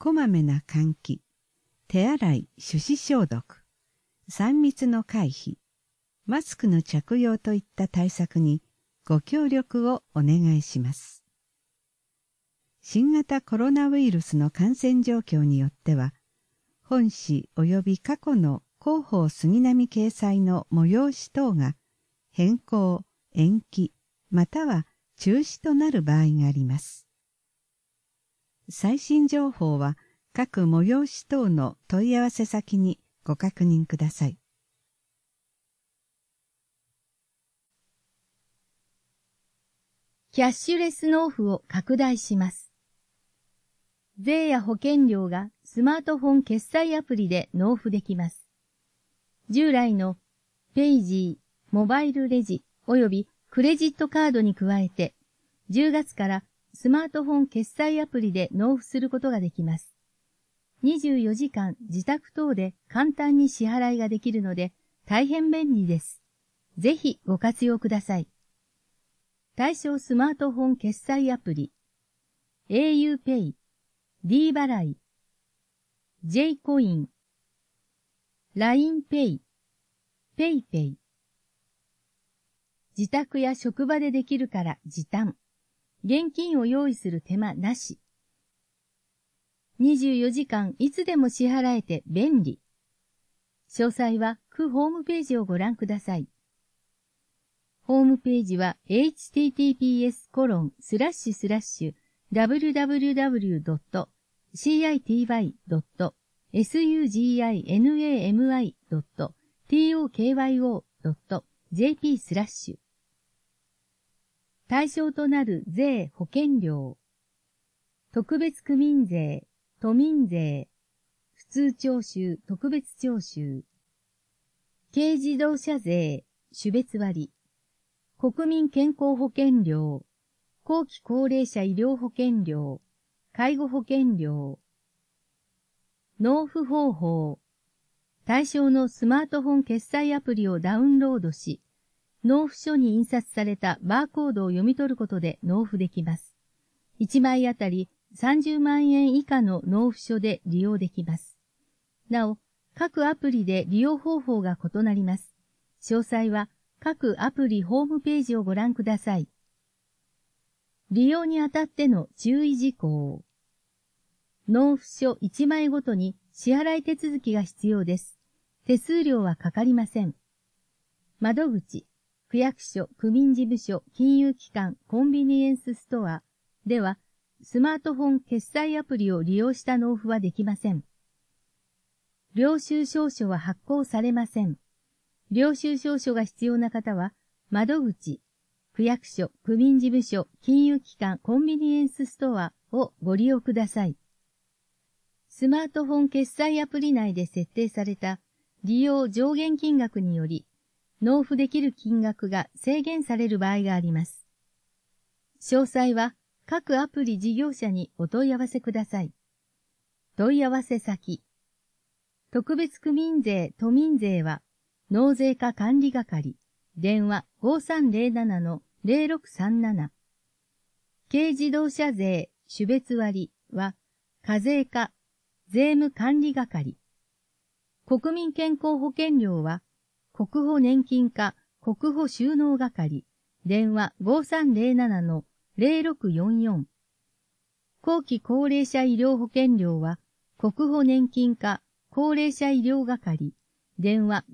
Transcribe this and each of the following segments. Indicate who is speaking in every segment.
Speaker 1: こまめな換気、手洗い、手指消毒、3密の回避、マスクの着用といった対策にご協力をお願いします。新型コロナウイルスの感染状況によっては、本誌及び過去の広報杉並掲載の催し等が変更、延期、または中止となる場合があります。最新情報は各催し等の問い合わせ先にご確認ください。
Speaker 2: キャッシュレス納付を拡大します。税や保険料がスマートフォン決済アプリで納付できます。従来のペイジー、モバイルレジ及びクレジットカードに加えて、10月からスマートフォン決済アプリで納付することができます。24時間自宅等で簡単に支払いができるので大変便利です。ぜひご活用ください。対象スマートフォン決済アプリ、auPay、D 払い、J コイン、LINEPay、PayPay。自宅や職場でできるから時短。現金を用意する手間なし。24時間いつでも支払えて便利。詳細は区ホームページをご覧ください。ホームページは https://www.city.suginami.tokyo.jp/ 対象となる税・保険料、特別区民税、都民税、普通徴収・特別徴収、軽自動車税、種別割、国民健康保険料、後期高齢者医療保険料、介護保険料、納付方法、対象のスマートフォン決済アプリをダウンロードし、納付書に印刷されたバーコードを読み取ることで納付できます。1枚あたり30万円以下の納付書で利用できます。なお、各アプリで利用方法が異なります。詳細は各アプリホームページをご覧ください。利用にあたっての注意事項。納付書1枚ごとに支払い手続きが必要です。手数料はかかりません。窓口、区役所、区民事務所、金融機関、コンビニエンスストアでは、スマートフォン決済アプリを利用した納付はできません。領収証書は発行されません。領収証書が必要な方は、窓口、区役所、区民事務所、金融機関、コンビニエンスストアをご利用ください。スマートフォン決済アプリ内で設定された利用上限金額により、納付できる金額が制限される場合があります。詳細は各アプリ事業者にお問い合わせください。問い合わせ先。特別区民税・都民税は納税課管理係、電話 5307-0637。軽自動車税・種別割は課税課、税務管理係。国民健康保険料は国保年金課国保収納係、電話 5307-0644。後期高齢者医療保険料は国保年金課高齢者医療係、電話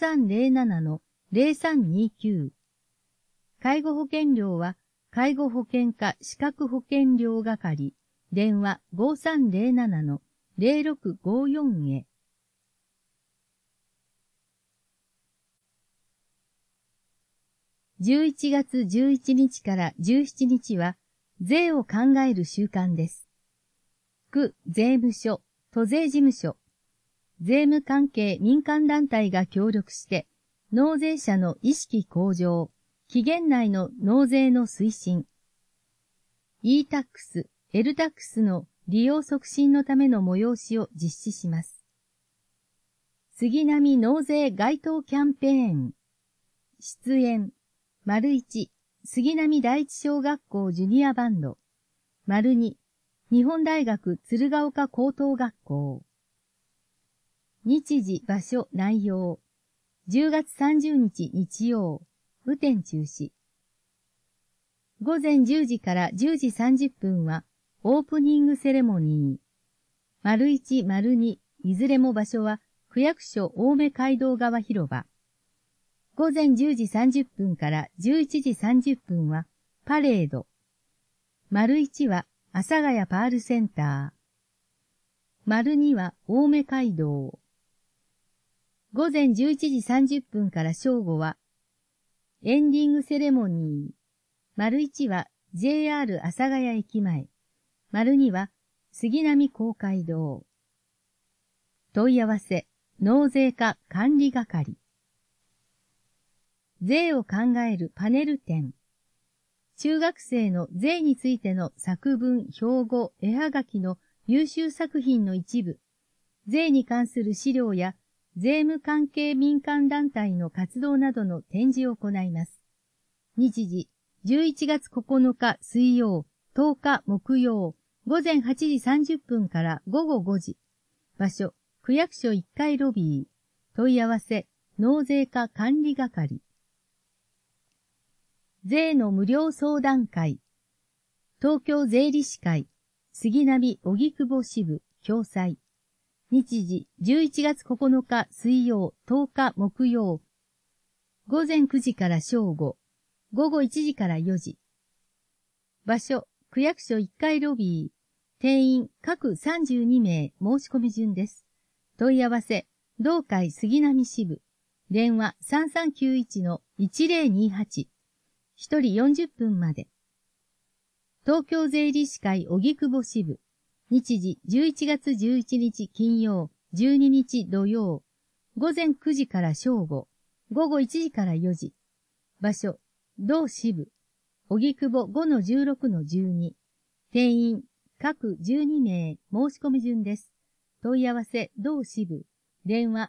Speaker 2: 5307-0329。介護保険料は介護保険課資格保険料係、電話 5307-0654 へ。11月11日から17日は税を考える週間です。区税務署、都税事務所、税務関係民間団体が協力して納税者の意識向上、期限内の納税の推進、e-tax、l-tax の利用促進のための催しを実施します。杉並納税街頭キャンペーン、出演、1、杉並第一小学校ジュニアバンド、2、 日本大学鶴岡高等学校。日時、場所、内容。10月30日日曜、雨天中止。午前10時から10時30分はオープニングセレモニー。1、2、いずれも場所は区役所青梅街道側広場。午前10時30分から11時30分はパレード。1は阿佐ヶ谷パールセンター。2は青梅街道。午前11時30分から正午はエンディングセレモニー。1は JR 阿佐ヶ谷駅前。2は杉並公会堂。問い合わせ、納税課管理係。税を考えるパネル展。中学生の税についての作文、標語、絵はがきの優秀作品の一部、税に関する資料や税務関係民間団体の活動などの展示を行います。日時、11月9日水曜、10日木曜、午前8時30分から午後5時。場所、区役所1階ロビー。問い合わせ、納税課管理係。税の無料相談会。東京税理士会、杉並荻窪支部、共催。日時、11月9日水曜、10日木曜。午前9時から正午。午後1時から4時。場所、区役所1階ロビー。定員、各32名、申し込み順です。問い合わせ、同会杉並支部。電話3391-1028。1人40分まで。東京税理士会荻窪支部。日時11月11日金曜、12日土曜。午前9時から正午。午後1時から4時。場所、同支部。荻窪 5-16-12。定員、各12名、申し込み順です。問い合わせ、同支部。電話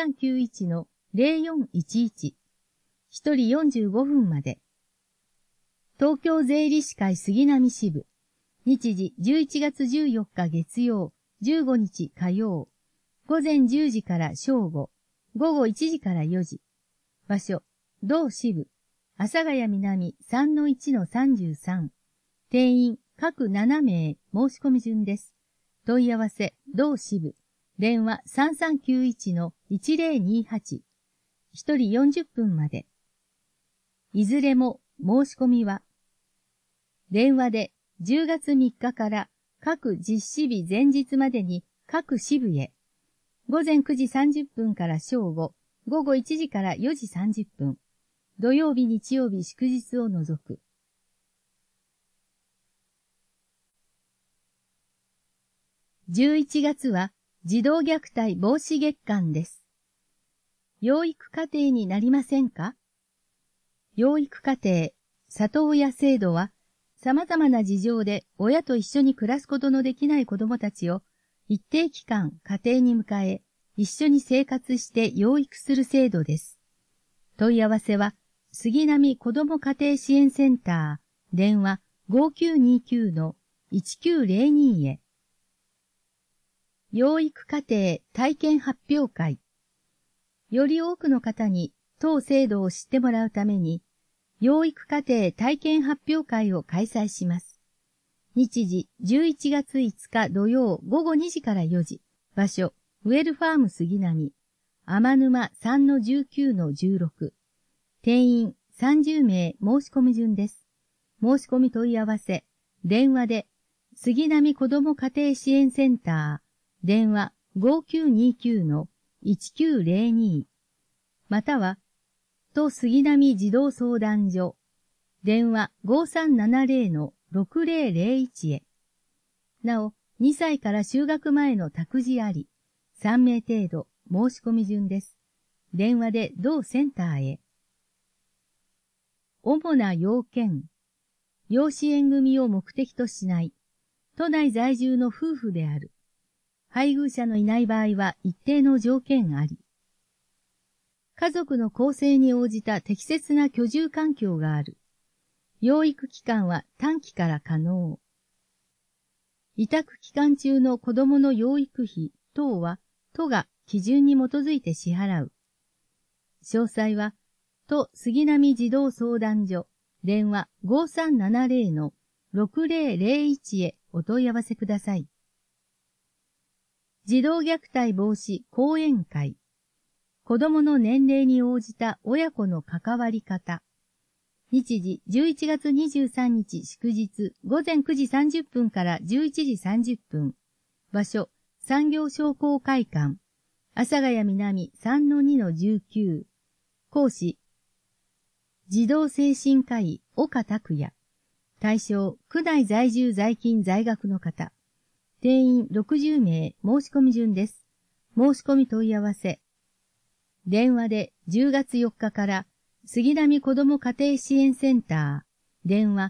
Speaker 2: 3391-0411。1人45分まで。東京税理士会杉並支部。日時11月14日月曜、15日火曜。午前10時から正午。午後1時から4時。場所、同支部。阿佐ヶ谷南 3-1-33。定員、各7名、申し込み順です。問い合わせ、同支部。電話3391-1028。1人40分まで。いずれも、申し込みは、電話で10月3日から各実施日前日までに各支部へ。午前9時30分から正午、午後1時から4時30分。土曜日日曜日祝日を除く。11月は児童虐待防止月間です。養育家庭になりませんか？養育家庭、里親制度は、様々な事情で親と一緒に暮らすことのできない子供たちを一定期間家庭に迎え、一緒に生活して養育する制度です。問い合わせは、杉並子ども家庭支援センター、電話 5929-1902 へ。養育家庭体験発表会。より多くの方に当制度を知ってもらうために、養育家庭体験発表会を開催します。日時11月5日土曜午後2時から4時。場所、ウェルファーム杉並。天沼 3-19-16。定員30名申し込み順です。申し込み問い合わせ。電話で、杉並子ども家庭支援センター。電話5929-1902。または、と杉並児童相談所。電話5370-6001へ。なお、2歳から就学前の託児あり。3名程度申し込み順です。電話で同センターへ。主な要件。養子縁組を目的としない。都内在住の夫婦である。配偶者のいない場合は一定の条件あり。家族の構成に応じた適切な居住環境がある。養育期間は短期から可能。 委託期間中の子供の養育費等は都が基準に基づいて支払う。詳細は、都杉並児童相談所、電話 5370-6001 へお問い合わせください。児童虐待防止講演会。子供の年齢に応じた親子の関わり方。日時11月23日祝日午前9時30分から11時30分。場所、産業商工会館。阿佐ヶ谷南 3-2-19。講師、児童精神科医岡拓也。対象、区内在住在勤在学の方。定員60名申し込み順です。申し込み問い合わせ。電話で10月4日から杉並子ども家庭支援センター、電話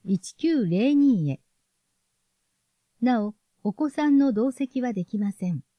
Speaker 2: 5929-1902 へ。なお、お子さんの同席はできません。